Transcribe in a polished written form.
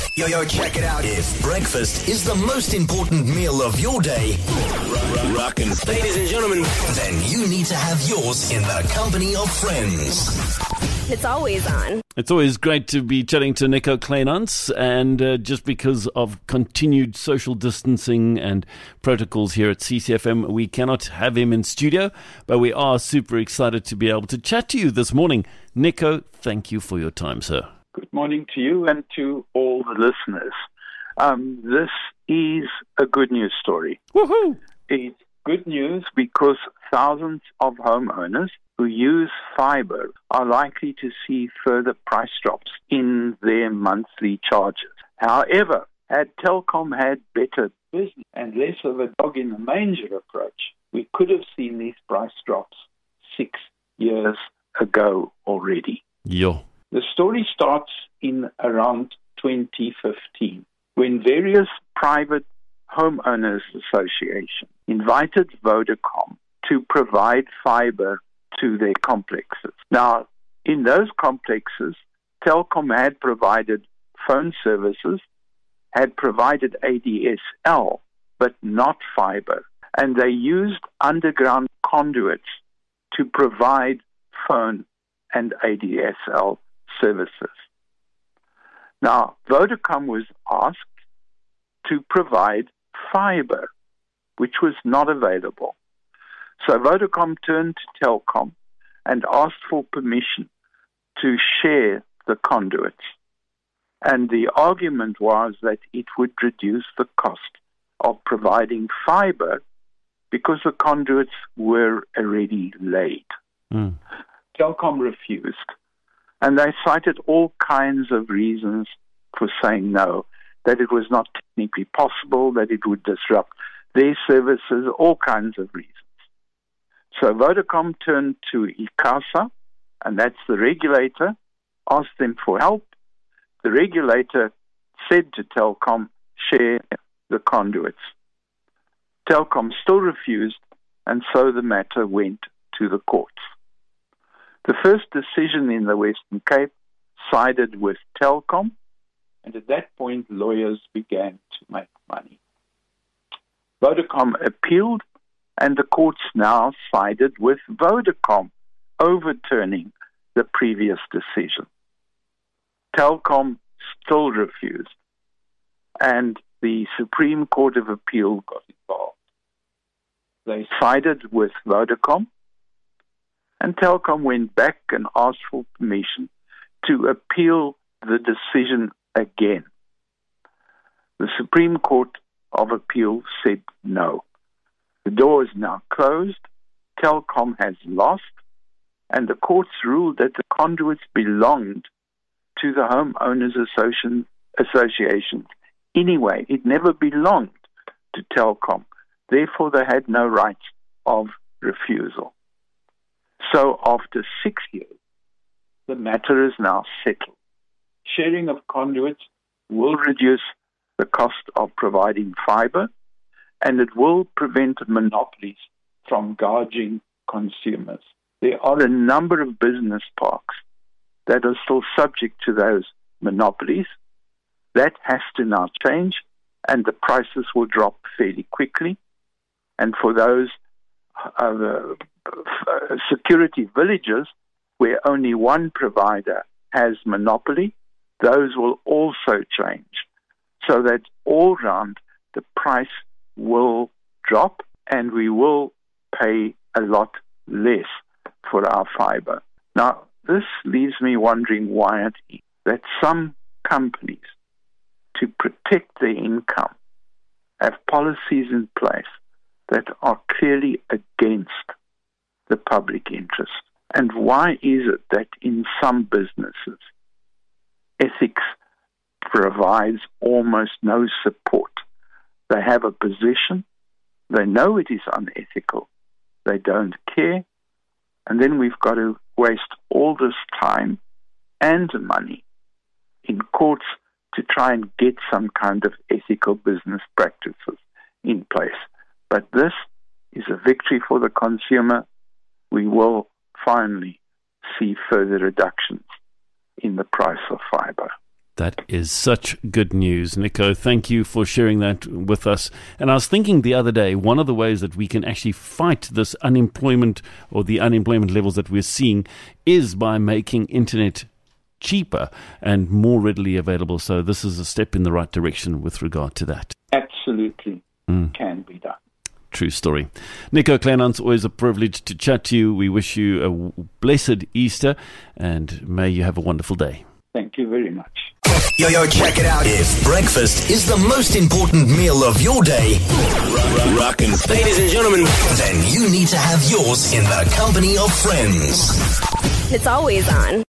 Yo, check it out. If breakfast is the most important meal of your day, rockin', ladies and gentlemen, then you need to have yours in the company of friends. It's always on. It's always great to be chatting to Nico Kleinans, and just because of continued social distancing and protocols here at CCFM, we cannot have him in studio, but we are super excited to be able to chat to you this morning. Nico, thank you for your time, sir. Good morning to you and to all the listeners. This is a good news story. Woohoo! It's good news because thousands of homeowners who use fiber are likely to see further price drops in their monthly charges. However, had Telkom had better business and less of a dog in the manger approach, we could have seen these price drops 6 years ago already. Yo. The story starts in around 2015 when various private homeowners associations invited Vodacom to provide fiber to their complexes. Now, in those complexes, Telkom had provided phone services, had provided ADSL, but not fiber, and they used underground conduits to provide phone and ADSL services. Now, Vodacom was asked to provide fiber, which was not available. So Vodacom turned to Telkom and asked for permission to share the conduits. And the argument was that it would reduce the cost of providing fiber because the conduits were already laid. Telkom refused. And they cited all kinds of reasons for saying no, that it was not technically possible, that it would disrupt their services, all kinds of reasons. So Vodacom turned to ICASA, and that's the regulator, asked them for help. The regulator said to Telkom, share the conduits. Telkom still refused, and so the matter went to the courts. The first decision in the Western Cape sided with Telkom, and at that point, lawyers began to make money. Vodacom appealed, and the courts now sided with Vodacom, overturning the previous decision. Telkom still refused, and the Supreme Court of Appeal got involved. They sided with Vodacom, and Telkom went back and asked for permission to appeal the decision again. The Supreme Court of Appeal said no. The door is now closed, Telkom has lost, and the courts ruled that the conduits belonged to the homeowners associations. Anyway, it never belonged to Telkom. Therefore, they had no right of refusal. So after 6 years, the matter is now settled. Sharing of conduits will reduce the cost of providing fiber, and it will prevent monopolies from gouging consumers. There are a number of business parks that are still subject to those monopolies. That has to now change, and the prices will drop fairly quickly. And for those security villages where only one provider has monopoly, those will also change, so that all round the price will drop and we will pay a lot less for our fiber. Now, this leaves me wondering why it is that some companies, to protect their income, have policies in place that are clearly against the public interest. And why is it that in some businesses, ethics provides almost no support? They have a position, they know it is unethical, they don't care, and then we've got to waste all this time and money in courts to try and get some kind of ethical business practices in place. But this is a victory for the consumer. We will finally see further reductions in the price of fiber. That is such good news. Nico, thank you for sharing that with us. And I was thinking the other day, one of the ways that we can actually fight this unemployment or the unemployment levels that we're seeing is by making internet cheaper and more readily available. So this is a step in the right direction with regard to that. Absolutely can be done. True story. Nico Kleinhans, always a privilege to chat to you. We wish you a blessed Easter and may you have a wonderful day. Thank you very much. Yo, check it out. If breakfast is the most important meal of your day, ladies and gentlemen, then you need to have yours in the company of friends. It's always on.